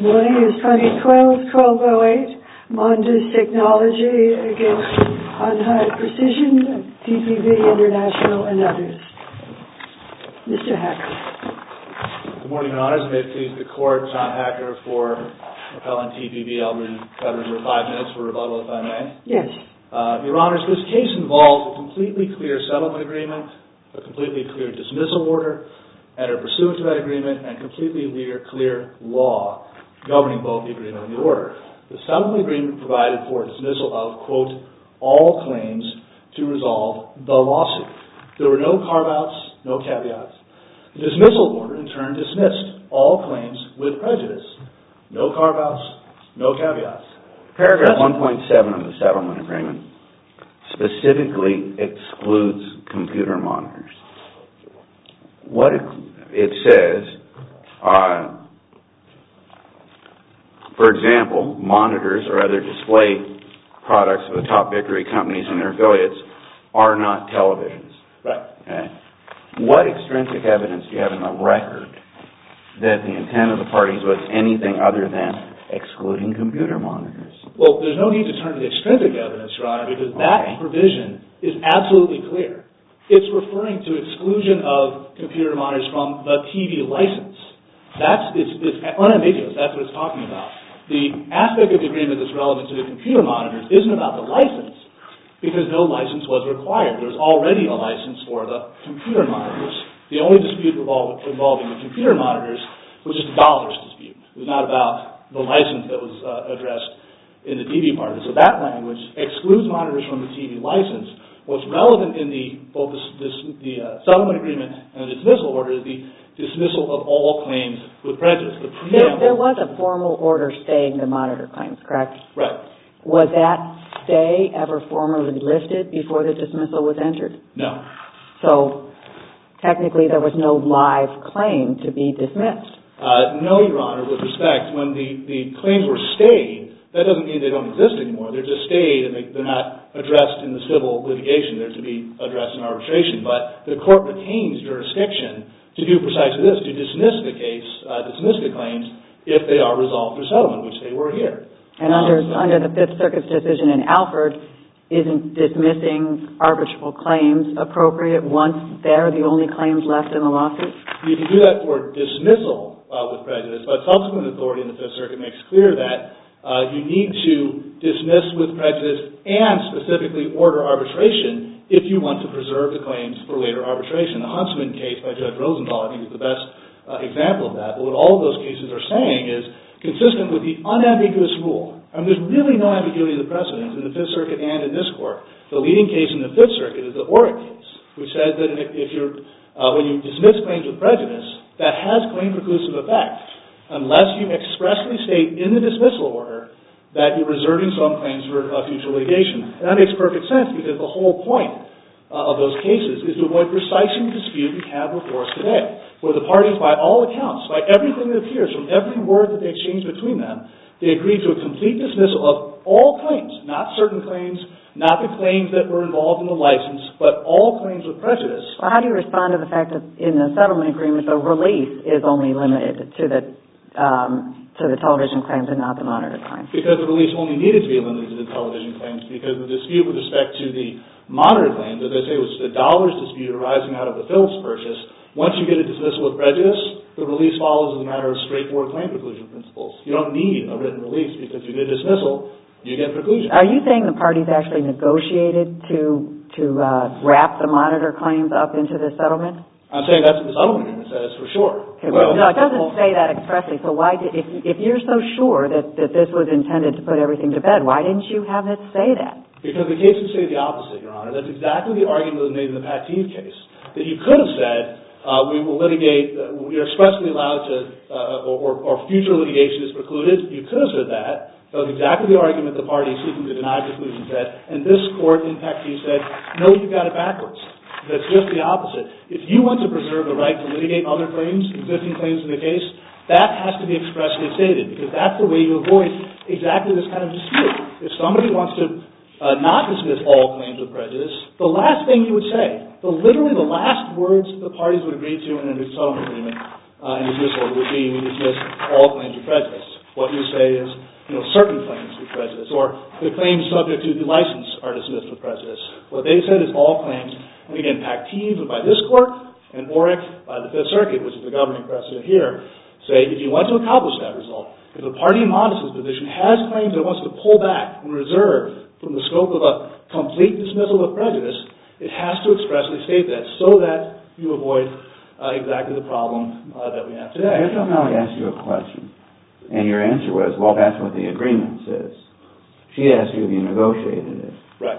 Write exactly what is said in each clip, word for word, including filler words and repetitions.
morning is twenty twelve twelve oh eight, Mondes Technology against On High Precision, T P B International, and others. Mister Hacker. Good morning, Your Honors. May it please the Court, John Hacker for Appellant T P B. I'll reserve five minutes for rebuttal, if I may. Yes. Uh, Your Honors, this case involves a completely clear settlement agreement, a completely clear dismissal order, and a pursuant to that agreement, and completely clear, clear law governing both the agreement and the order. The settlement agreement provided for dismissal of, quote, all claims to resolve the lawsuit. There were no carve-outs, no caveats. The dismissal order, in turn, dismissed all claims with prejudice. No carve-outs, no caveats. Paragraph one point seven of the settlement agreement specifically excludes computer monitors. What it says, uh, for example, monitors or other display products of the top Victory companies and their affiliates are not televisions. Right. Okay. What extrinsic evidence do you have in the record that the intent of the parties was anything other than excluding computer monitors? Well, there's no need to turn to the extrinsic evidence, Your Honor, because that provision is absolutely clear. It's referring to exclusion of computer monitors from the T V license. That's it's, it's unambiguous. That's what it's talking about. The aspect of the agreement that's relevant to the computer monitors isn't about the license, because no license was required. There was already a license for the computer monitors. The only dispute involving the computer monitors was just a dollars dispute. It was not about the license that was uh, addressed in the T V part of it. So that language excludes monitors from the T V license. What's relevant in the both this, this, the uh, settlement agreement and the dismissal order is the dismissal of all claims with prejudice. The there, there was a formal order staying the monitor claims, correct? Right. Was that stay ever formally lifted before the dismissal was entered? No. So technically there was no live claim to be dismissed? Uh, no, Your Honor, with respect. When the, the claims were stayed, that doesn't mean they don't exist anymore. They're just stayed and they, they're not addressed in the civil litigation. They're to be addressed in arbitration. But the court retains jurisdiction to do precisely this, to dismiss the case, uh, dismiss the claims if they are resolved through settlement, which they were here. And under um, so under the Fifth Circuit's decision in Alford, isn't dismissing arbitrable claims appropriate once they're the only claims left in the lawsuit? You can do that for dismissal uh, with prejudice, but subsequent authority in the Fifth Circuit makes clear that uh, you need to dismiss with prejudice and specifically order arbitration if you want to preserve the claims for later arbitration. The Huntsman case by Judge Rosenthal, I think, is the best uh, example of that. But what all of those cases are saying is consistent with the unambiguous rule. I mean, there's really no ambiguity of the precedents in the Fifth Circuit and in this court. The leading case in the Fifth Circuit is the Orrick case, which says that if you're, uh, when you dismiss claims with prejudice, that has claim preclusive effect unless you expressly state in the dismissal order that you're reserving some claims for uh, future litigation. And that makes perfect sense because the whole point uh, of those cases is to avoid precisely the dispute we have before us today, where the parties, by all accounts, by everything that appears, from every word that they exchange between them, they agree to a complete dismissal of all claims, not certain claims, not the claims that were involved in the license, but all claims with prejudice. Well, how do you respond to the fact that in the settlement agreement the release is only limited to the um, to the television claims and not the monitor claims? Because the release only needed to be limited to the television claims, because the dispute with respect to the monitor claims, as I say, was a dollars dispute arising out of the Phillips purchase. Once you get a dismissal with prejudice, the release follows as a matter of straightforward claim preclusion principles. You don't need a written release because you get a dismissal, you get preclusion. Are you saying the parties actually negotiated to to uh, wrap the monitor claims up into the settlement? I'm saying that's what the settlement agreement says for sure. Okay, well, no, it doesn't say that expressly. So why did, if if you're so sure that, that this was intended to put everything to bed, why didn't you have it say that? Because the cases say the opposite, Your Honor. That's exactly the argument that was made in the Pativ case. That you could have said, uh, we will litigate, uh, you're expressly allowed to, uh, or, or future litigation is precluded. You could have said that. That was exactly the argument the party seeking to deny preclusion said. And this court in Pativ said, no, you've got it backwards. That's just the opposite. If you want to preserve the right to litigate other claims, existing claims in the case, that has to be expressly stated, because that's the way you avoid exactly this kind of dispute. If somebody wants to uh, not dismiss all claims with prejudice, the last thing you would say, the literally the last words the parties would agree to in a settlement agreement uh, in this order would be, we dismiss all claims with prejudice. What you say is, you know, certain claims with prejudice, or the claims subject to the license are dismissed with prejudice. What they said is all claims, and again, Pactive by this court, and Orrick by the Fifth Circuit, which is the governing precedent here, say if you want to accomplish that result, if the party in Modest's position has claims that it wants to pull back and reserve from the scope of a complete dismissal with prejudice, it has to expressly state that so that you avoid uh, exactly the problem uh, that we have today. Judge O'Malley asked you a question, and your answer was, well, that's what the agreement says. She asked you if you negotiated it. Right.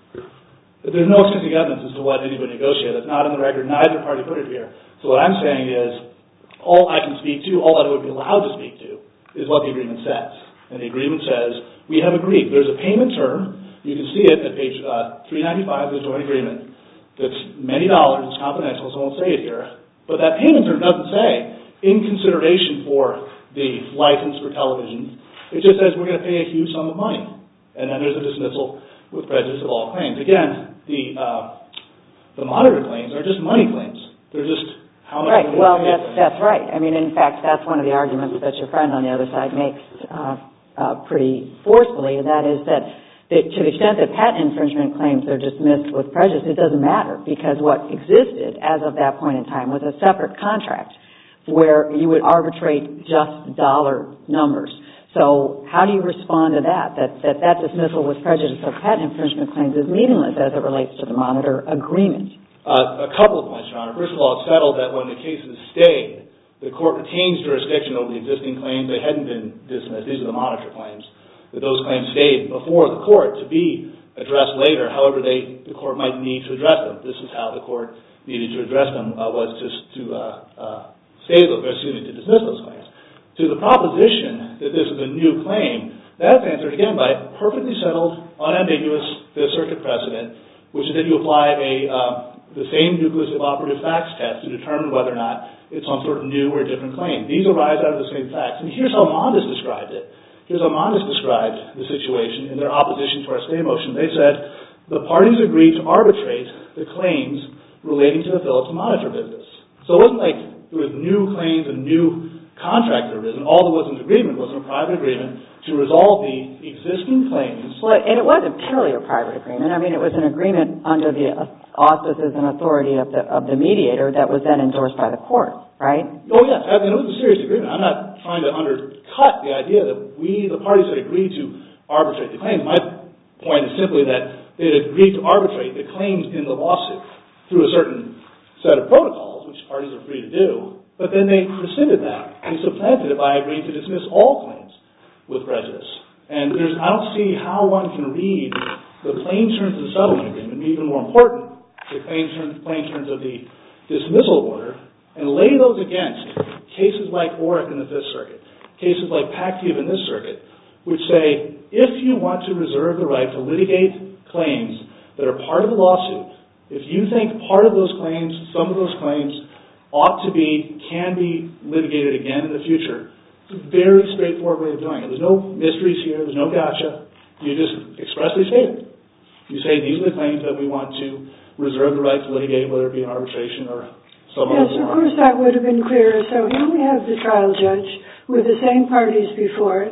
But there's no extensive evidence as to what anybody negotiated. It's not in the record. Neither party put it here. So what I'm saying is, all I can speak to, all I would be allowed to speak to, is what the agreement says. And the agreement says, we have agreed. There's a payment term. You can see it at page uh, three ninety-five of the joint agreement. That's many dollars. It's confidential, so I won't say it here. But that payment term doesn't say, in consideration for the license for television, it just says we're going to pay a huge sum of money. And then there's a dismissal with prejudice of all claims. Again, the uh, the monitor claims are just money claims. They're just how much. Right. Well, that's that's right. I mean, in fact, that's one of the arguments that your friend on the other side makes uh, uh, pretty forcefully, and that is that, that to the extent that patent infringement claims are dismissed with prejudice, it doesn't matter because what existed as of that point in time was a separate contract where you would arbitrate just dollar numbers. So how do you respond to that, that that, that dismissal with prejudice of patent infringement claims is meaningless as it relates to the monitor agreement? Uh, a couple of points, Your Honor. First of all, it's settled that when the case is stayed, the court retains jurisdiction over the existing claims. They hadn't been dismissed. These are the monitor claims. That those claims stayed before the court to be addressed later, however they the court might need to address them. This is how the court needed to address them, uh, was to, to uh, uh, stay those, or excuse me, to dismiss those claims. To the proposition that this is a new claim, that's answered again by perfectly settled, unambiguous Fifth Circuit precedent, which is that you apply a uh, the same nucleus of operative facts test to determine whether or not it's some sort of new or different claim. These arise out of the same facts. And here's how Mondes described it. Here's how Mondes described the situation in their opposition to our stay motion. They said the parties agreed to arbitrate the claims relating to the Philips monitor business. So it wasn't like there was new claims and new contract that arisen. All there was in the agreement was a private agreement to resolve the existing claims. Well, and it wasn't purely a private agreement. I mean, it was an agreement under the auspices and authority of the of the mediator that was then endorsed by the court, right? Oh, yes. I mean, it was a serious agreement. I'm not trying to undercut the idea that we, the parties, had agreed to arbitrate the claims. My point is simply that they had agreed to arbitrate the claims in the lawsuit through a certain set of protocols, which parties are free to do, but then they rescinded that. They supplanted it by agreeing to dismiss all claims with prejudice. And there's, I don't see how one can read the plain terms of the settlement agreement, even more important, the plain terms, plain terms of the dismissal order, and lay those against cases like Orrick in the Fifth Circuit, cases like Pactive in this circuit, which say, if you want to reserve the right to litigate claims that are part of the lawsuit, if you think part of those claims, some of those claims, ought to be, can be litigated again in the future, it's a very straightforward way of doing it. There's no mysteries here. There's no gotcha. You just expressly state it. You say, these are the claims that we want to reserve the right to litigate, whether it be an arbitration or some other form. Yes, of course that would have been clearer. So here we have the trial judge with the same parties before it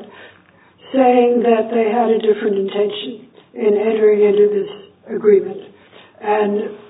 saying that they had a different intention in entering into this agreement. And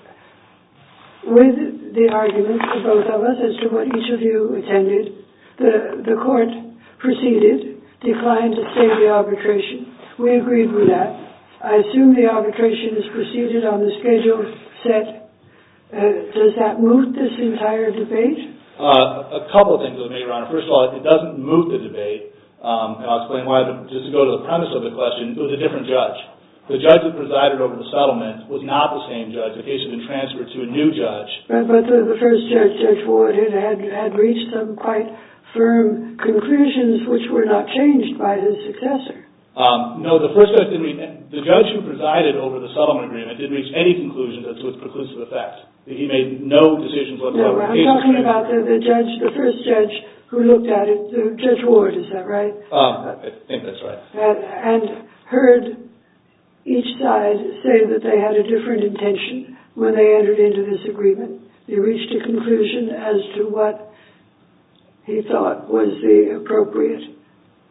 with the arguments of both of us as to what each of you attended, the, the court proceeded, declined to stay the arbitration. We agreed with that. I assume the arbitration is proceeded on the schedule set. Uh, does that moot this entire debate? Uh, a couple of things with me, Your Honor. First of all, it doesn't moot the debate, um, and I'll explain why. But just to go to the premise of the question, it was a different judge. The judge that presided over the settlement was not the same judge. The case had been transferred to a new judge. But, but the, the first judge, Judge Ward, had, had, had reached some quite firm conclusions which were not changed by his successor. Um, no, the first judge didn't reach, the judge who presided over the settlement agreement didn't reach any conclusions as to its preclusive effect. He made no decisions whatsoever. No, I'm talking about the, the judge, the first judge who looked at it, the Judge Ward, is that right? Um, I think that's right. And, and heard each side say that they had a different intention when they entered into this agreement. They reached a conclusion as to what he thought was the appropriate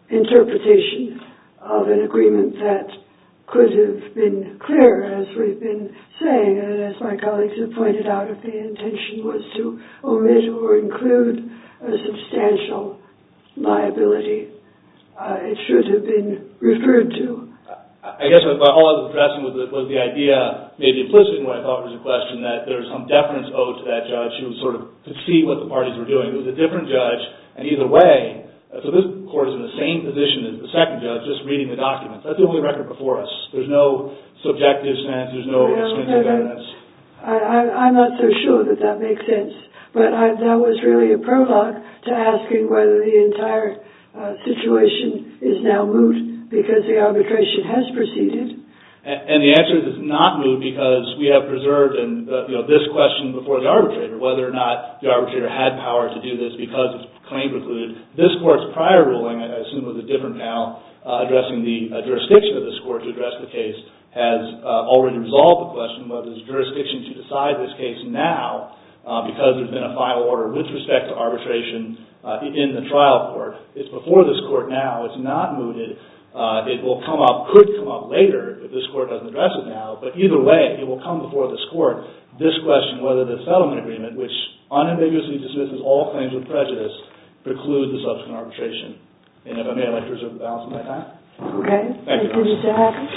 interpretation of an agreement that could have been clearer, as we've been saying, and as my colleagues have pointed out, if the intention was to omit or include a substantial liability, uh, it should have been referred to. I guess all I was addressing was the, was the idea, maybe implicit in what I thought was a question, that there was some deference owed to that judge who sort of could see what the parties were doing. It was a different judge, and either way, so this court is in the same position as the second judge, just reading the documents. That's the only record before us. There's no subjective sense. There's no well, extrinsic evidence. I, I, I'm not so sure that that makes sense. But I, that was really a prologue to asking whether the entire uh, situation is now moot because the arbitration has proceeded. And, and the answer is it's not moot because we have preserved and uh, you know this question before the arbitrator, whether or not the arbitrator had power to do this because it's claim precluded. This court's prior ruling, I assume it was a different panel, uh, addressing the uh, jurisdiction of this court to address the case, has uh, already resolved the question whether there's jurisdiction to decide this case now uh, because there's been a final order with respect to arbitration uh, in the trial court. It's before this court now. It's not mooted. Uh, it will come up, could come up later if this court doesn't address it now, but either way, it will come before this court. This question, whether the settlement agreement, which unambiguously dismisses all claims with prejudice, precludes the subsequent arbitration. And if I may, I'd like to reserve the balance of my time. Okay. Thank, Thank you, Mister Hackett.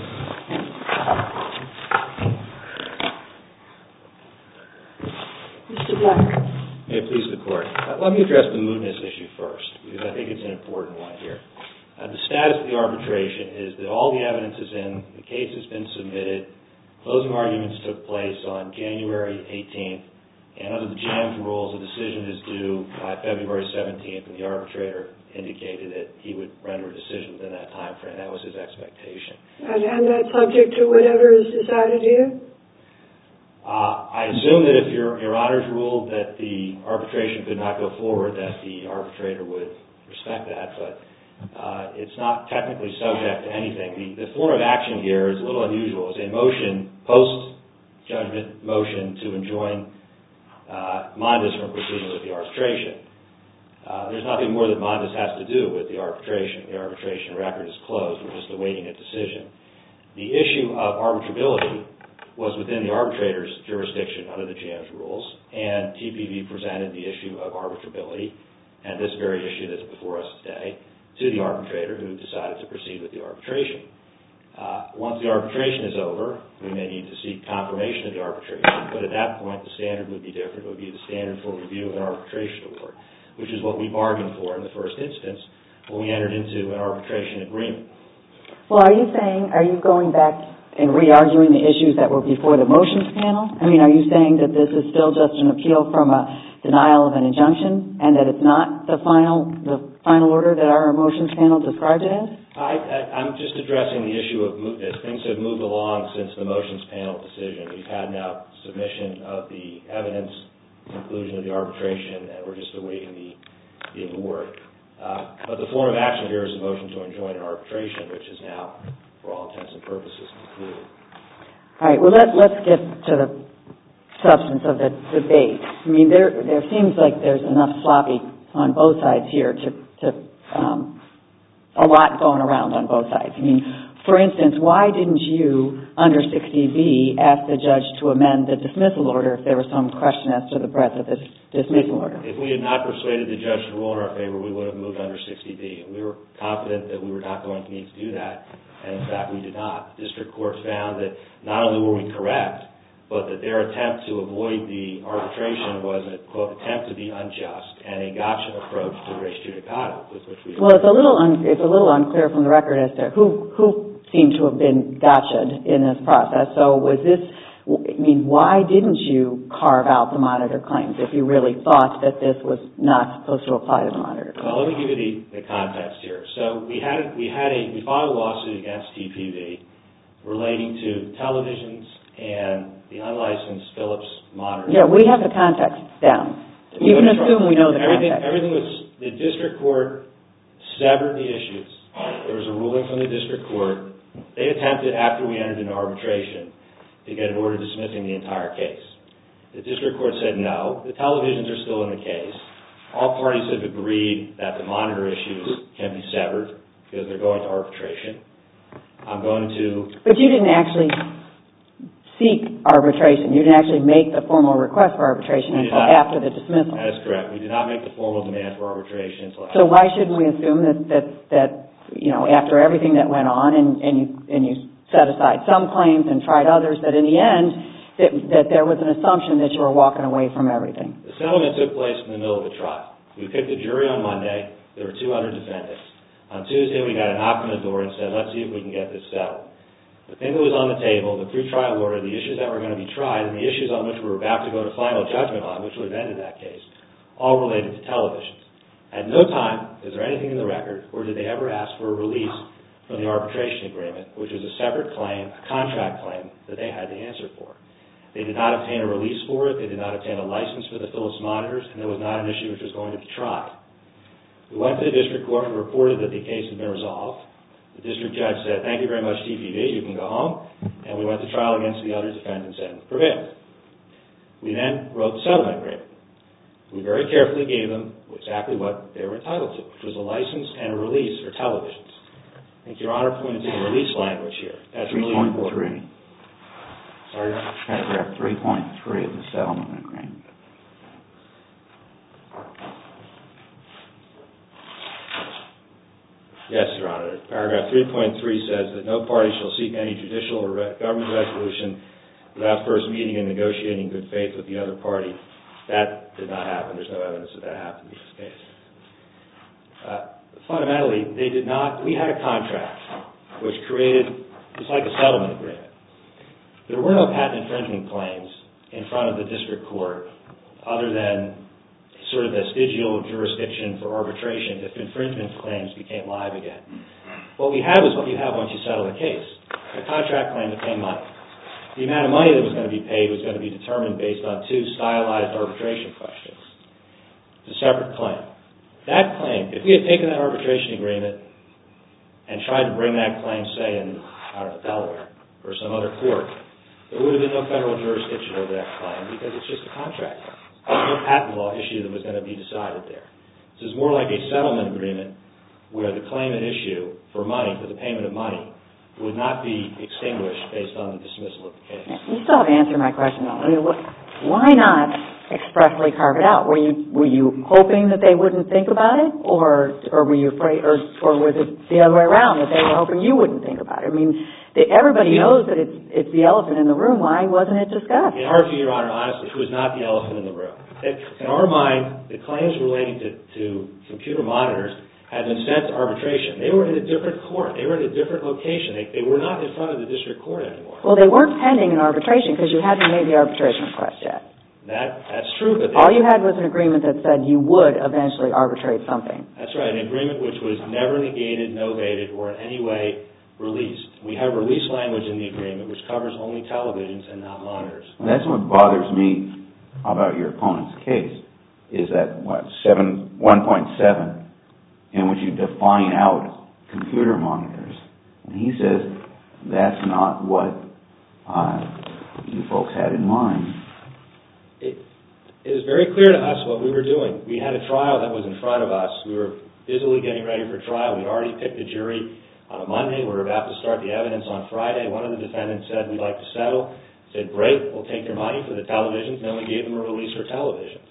Mister Black. May it please the Court. Uh, let me address the mootness issue first, because I think it's an important one here. Uh, the status of the arbitration is that all the evidence is in, the case has been submitted, closing arguments took place on January eighteenth, and under the JAMS rules, a decision is due by February seventeenth, and the arbitrator indicated that he would render a decision within that time frame. That was his expectation. And, and that's subject to whatever is decided here? Uh, I assume that if your, your honors ruled that the arbitration could not go forward, that the arbitrator would respect that, but uh, it's not technically subject to anything. The, the form of action here is a little unusual. It's a motion, post-judgment motion to enjoin Uh, Mondes from proceeding with the arbitration. Uh, there's nothing more that Mondes has to do with the arbitration. The arbitration record is closed. We're just awaiting a decision. The issue of arbitrability was within the arbitrator's jurisdiction under the JAMS rules, and T P V presented the issue of arbitrability and this very issue that's before us today to the arbitrator, who decided to proceed with the arbitration. Uh, once the arbitration is over, we may need to seek confirmation of the arbitration, but at that point the standard would be different. It would be the standard for review of an arbitration award, which is what we bargained for in the first instance when we entered into an arbitration agreement. Well, are you saying, are you going back and re-arguing the issues that were before the motions panel? I mean, are you saying that this is still just an appeal from a denial of an injunction and that it's not the final the final order that our motions panel described it as? I, I, I'm just addressing the issue of mootness. Things have moved along since the motions panel decision. We've had now submission of the evidence, conclusion of the arbitration, and we're just awaiting the, the award. Uh, but the form of action here is a motion to enjoin an arbitration, which is now, for all intents and purposes, concluded. All right. Well, let, let's get to the substance of the debate. I mean, there there seems like there's enough sloppy on both sides here to, to um, a lot going around on both sides. I mean, for instance, why didn't you, under sixty B, ask the judge to amend the dismissal order if there was some question as to the breadth of this dismissal order? If we had not persuaded the judge to rule in our favor, we would have moved under sixty B. We were confident that we were not going to need to do that, and in fact we did not. The district court found that not only were we correct, but that their attempt to avoid the arbitration was a, quote, attempt to be unjust and a gotcha approach to res judicata, with which we... Well, it's a little un, it's a little unclear from the record as to who who seemed to have been gotcha'd in this process. So was this, I mean, why didn't you carve out the monitor claims if you really thought that this was not supposed to apply to the monitor claims? Well, let me give you the, the context here. So we had, we had a, we filed a lawsuit against T P V relating to televisions and the unlicensed Philips monitor. Yeah, we have the context down. You can assume we know the everything, context. Everything was, the district court severed the issues. There was a ruling from the district court. They attempted, after we entered into arbitration, to get an order dismissing the entire case. The district court said no. The televisions are still in the case. all parties have agreed that the monitor issues can be severed because they're going to arbitration. I'm going to... But you didn't actually seek arbitration. You didn't actually make the formal request for arbitration until not, after the dismissal. That is correct. We did not make the formal demand for arbitration until after. So why shouldn't we assume that, that, that you know, after everything that went on and, and, you, and you set aside some claims and tried others, that in the end, that, that there was an assumption that you were walking away from everything? The settlement took place in the middle of a trial. We picked a jury on Monday. There were two other defendants. On Tuesday, we got a knock on the door and said, let's see if we can get this settled. The thing that was on the table, the pretrial order, the issues that were going to be tried, and the issues on which we were about to go to final judgment on, which would have ended that case, all related to televisions. At no time is there anything in the record, or did they ever ask for a release from the arbitration agreement, which was a separate claim, a contract claim, that they had to answer for. They did not obtain a release for it. They did not obtain a license for the Philips monitors, and there was not an issue which was going to be tried. We went to the district court and reported that the case had been resolved. The district judge said, thank you very much, T P V, you can go home. And we went to trial against the other defendants and prevailed. We then wrote the settlement agreement. We very carefully gave them exactly what they were entitled to, which was a license and a release for televisions. I think Your Honor pointed to the release language here. That's really important. Sorry? Paragraph three point three of the settlement agreement. Yes, Your Honor. Paragraph three point three says that no party shall seek any judicial or re- government resolution without first meeting and negotiating in good faith with the other party. That did not happen. There's no evidence that that happened in this case. Uh, fundamentally, they did not. We had a contract which created, it's like a settlement agreement. There were no patent infringement claims in front of the district court other than sort of vestigial jurisdiction for arbitration if infringement claims became live again. What we had was what you have once you settle a case. A contract claim that paid money. The amount of money that was going to be paid was going to be determined based on two stylized arbitration questions. It's a separate claim. That claim, if we had taken that arbitration agreement and tried to bring that claim, say, in, I don't know, Delaware or some other court, there would have been no federal jurisdiction over that claim because it's just a contract claim. There's no patent law issue that was going to be decided there. This is more like a settlement agreement where the claimant issue for money, for the payment of money, would not be extinguished based on the dismissal of the case. You still haven't answered my question, though. I mean, why not expressly carve it out? Were you were you hoping that they wouldn't think about it, or or were you afraid, or or was it the other way around, that they were hoping you wouldn't think about it? I mean, they, everybody knows that it's it's the elephant in the room. Why wasn't it discussed? In our view, Your Honor, honestly, it was not the elephant in the room. It, in our mind, the claims relating to, to computer monitors had been sent to arbitration. They were in a different court. They were in a different location. They, they were not in front of the district court anymore. Well, they weren't pending in arbitration because you hadn't made the arbitration request yet. That that's true, but all you had was an agreement that said you would eventually arbitrate something. That's right, an agreement which was never negated, novated, or in any way released. We have release language in the agreement which covers only televisions and not monitors. Well, that's what bothers me about your opponent's case, is that what seven one point seven, in which you define out computer monitors, and he says that's not what uh, you folks had in mind. It, it is very clear to us what we were doing. We had a trial that was in front of us. We were busily getting ready for trial. We already picked a jury on a Monday. We were about to start the evidence on Friday. One of the defendants said, we'd like to settle. Said, great, we'll take your money for the televisions. Then we gave them a release for televisions.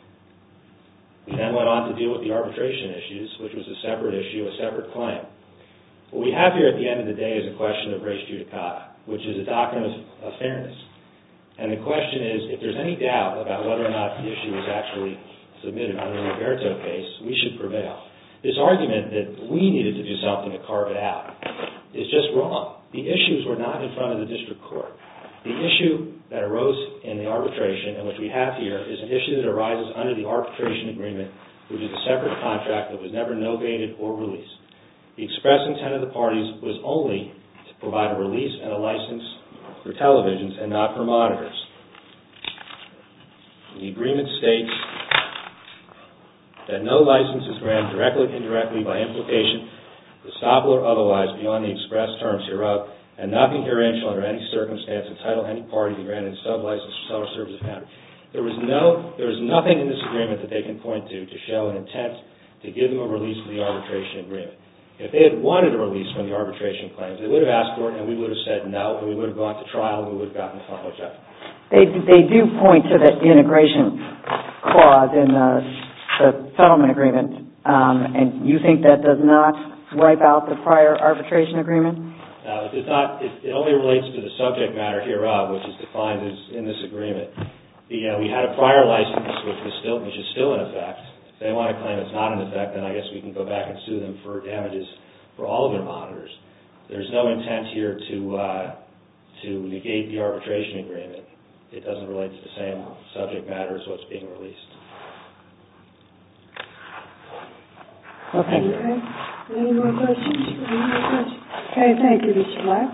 We then went on to deal with the arbitration issues, which was a separate issue, a separate claim. What we have here at the end of the day is a question of res judicata, which is a doctrine of, of fairness. And the question is, if there's any doubt about whether or not the issue was actually submitted under the Roberto case, we should prevail. This argument that we needed to do something to carve it out is just wrong. The issues were not in front of the district court. The issue that arose in the arbitration, and which we have here, is an issue that arises under the arbitration agreement, which is a separate contract that was never novated or released. The express intent of the parties was only to provide a release and a license for televisions and not for monitors. The agreement states that no license is granted directly, indirectly, by implication, estoppel or otherwise, beyond the express terms hereof, and nothing herein shall under any circumstance entitle any party to grant a sub-license for seller service of boundary. There was no, there was nothing in this agreement that they can point to to show an intent to give them a release from the arbitration agreement. If they had wanted a release from the arbitration claims, they would have asked for it, and we would have said no, and we would have gone to trial, and we would have gotten a final judgment. They they do point to the integration clause in the, the settlement agreement, um, and you think that does not wipe out the prior arbitration agreement? No, it does not. It, it only relates to the subject matter hereof, which is defined as in this agreement. The, uh, we had a prior license, which was still, which is still in effect. If they want to claim it's not in effect, then I guess we can go back and sue them for damages for all of their monitors. There's no intent here to uh, to negate the arbitration agreement. It doesn't relate to the same subject matter as what's being released. Okay. Okay. Any more questions? Any more questions? Okay, thank you, Mister Black.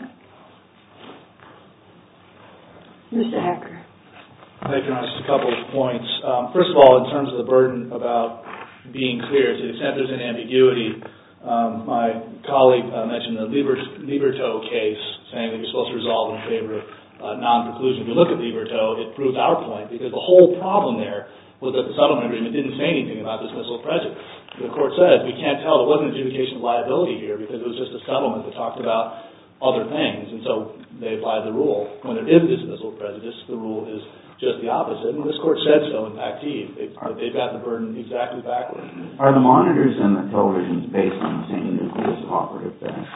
Mister Hacker. Thank you, Ron. Just a couple of points. Um, first of all, in terms of the burden about being clear, to the extent there's an ambiguity, um, my colleague uh, mentioned the Liber, Liberto case, saying that you're supposed to resolve in favor of uh, non-preclusion. If you look at Liberto, it proves our point, because the whole problem there was that the settlement agreement didn't say anything about dismissal of prejudice. The court says we can't tell. There wasn't adjudication of liability here because it was just a settlement that talked about other things, and so they applied the rule. When there is dismissal of prejudice, the rule is just the opposite, and this court said so in Pactive. They, they've got the burden exactly backward. Are the monitors and the televisions based on the same nucleus of operative facts?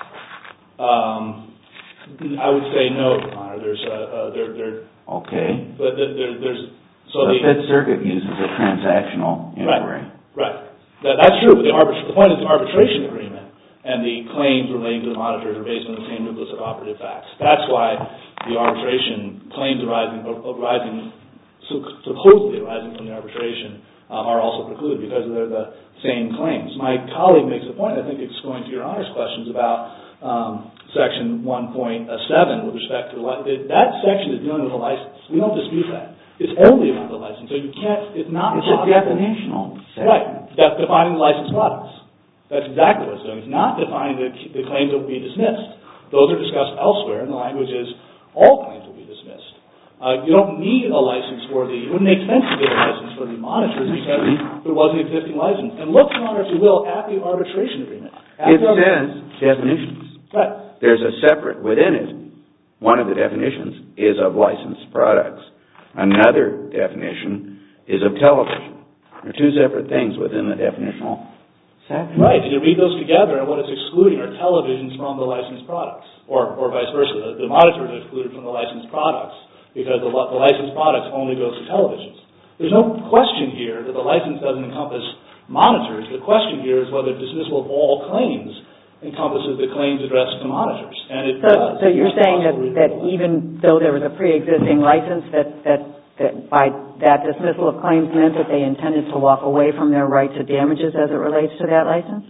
Um, I would say no, Your Honor. There's a, uh, there, there. Okay. But there, there's so the, the Fifth Circuit uses a transactional inquiry. Right. Right. That, that's true. But the, arbit- the point is the arbitration agreement and the claims relating to the monitors are based on the same nucleus of operative facts. That's why the arbitration claims arising, arising supposedly arising from the arbitration um, are also precluded because they're the same claims. My colleague makes a point, I think it's going to Your Honor's questions about um, Section one point seven with respect to the license. That section is dealing with a license. We don't dispute that. It's only about the license, so you can't, it's not It's a definitional section. Right, that's defining licensed products. That's exactly what it's doing. It's not defining the, the claims that will be dismissed. Those are discussed elsewhere, and the language is all claims will be dismissed. Uh, you don't need a license for the, it wouldn't make sense to get a license for the monitors because there was an existing license. And look, Your Honor, if you will, at the arbitration agreement. It says definitions. Right. There's a separate within it. One of the definitions is of licensed products. Another definition is of television. There are two separate things within the definitional section. Right, and you read those together, and what it's excluding are televisions from the licensed products, or or vice versa. The, the monitors are excluded from the licensed products because the, the licensed products only goes to televisions. There's no question here that the license doesn't encompass monitors. The question here is whether dismissal of all claims encompasses the claims addressed to monitors, and it so, does. So you're saying that, that even though there was a pre-existing license, that, that, that by that dismissal of claims meant that they intended to walk away from their right to damages as it relates to that license?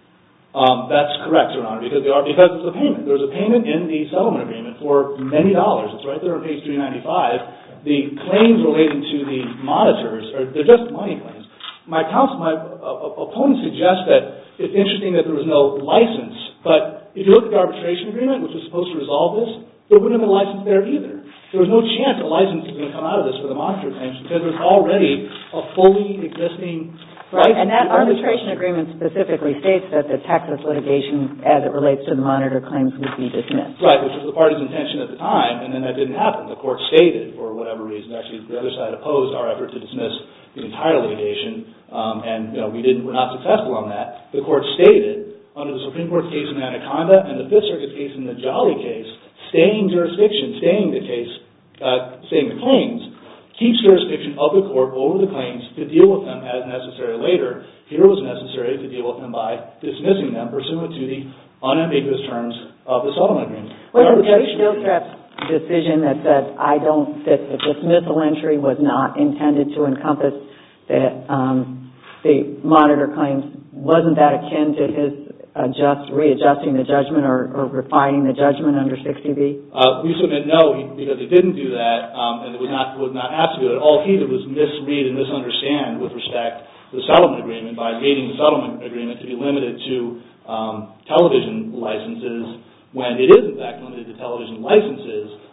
Um, that's correct, Your Honor, because, they are, because it's a payment. There's a payment in the settlement agreement for many dollars. It's right there on page three ninety-five. The claims relating to the monitors, are they're just money claims. My counsel, my uh, opponent suggests that it's interesting that there was no license, but if you look at the arbitration agreement, which was supposed to resolve this, there wouldn't have been a license there either. There was no chance a license was going to come out of this for the monitor claims because there's already a fully existing right. license. And that arbitration agreement specifically states that the Texas litigation, as it relates to the monitor claims, would be dismissed. Right, which was the party's intention at the time, and then that didn't happen. The court stated, for whatever reason, actually the other side opposed our effort to dismiss the entire litigation, um, and you know we didn't, we're not successful on that. The court stated, under the Supreme Court case in Anaconda and the Fifth Circuit case in the Jolly case, staying jurisdiction, staying the case, uh, staying the claims, keeps jurisdiction of the court over the claims to deal with them as necessary later. Here it was necessary to deal with them by dismissing them pursuant to the unambiguous terms of the settlement agreement. Wasn't Judge Gilstrap's decision that said, I don't, that the dismissal entry was not intended to encompass the, um, the monitor claims, wasn't that akin to his adjust, readjusting the judgment or, or refining the judgment under sixty B? Uh, we submit no, he, because he didn't do that, um, and it was not, was not asked to do it. All he did was misread and misunderstand with respect to the settlement agreement by reading the settlement agreement to be limited to um, television licenses when it is in fact limited to television licenses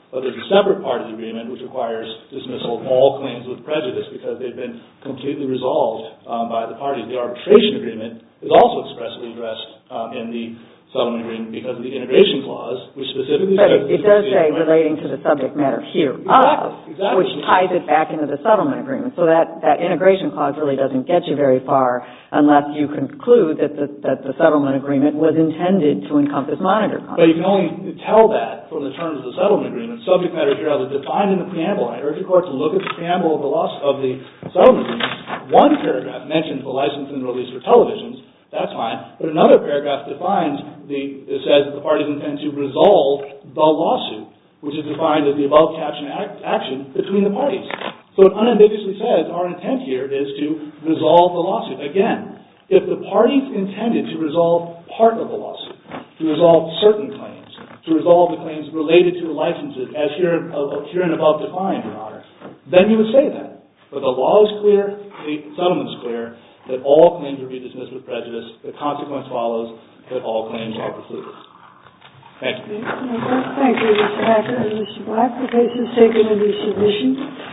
But there's a separate part of the agreement which requires dismissal of all claims with prejudice because they've been completely resolved um, by the parties. The arbitration agreement is also expressly addressed um, in the settlement agreement because of the integration clause, which specifically but says... But it, it does say relating to the subject matter here, exactly, exactly. which ties it back into the settlement agreement. So that, that integration clause really doesn't get you very far unless you conclude that the, that the settlement agreement was intended to encompass monitor conduct. But you can only tell that from the terms of the settlement agreement. Subject matter here is defined in the preamble. I urge the court to look at the preamble of the, loss, of the settlement agreement. One paragraph mentions the license and release for televisions. That's fine. But another paragraph defines the, it says that the parties intend to resolve the lawsuit, which is defined as the above caption act, action between the parties. So it unambiguously says our intent here is to resolve the lawsuit. Again, if the parties intended to resolve part of the lawsuit, to resolve certain claims, to resolve the claims related to the licenses as here, uh, here and above defined, Your Honor, then you would say that. But the law is clear, the settlement is clear, that all claims will be dismissed with prejudice. The consequence follows that all claims are precluded. Thank you. Thank you, Mister Hacker and Mister Black. The case is taken into submission.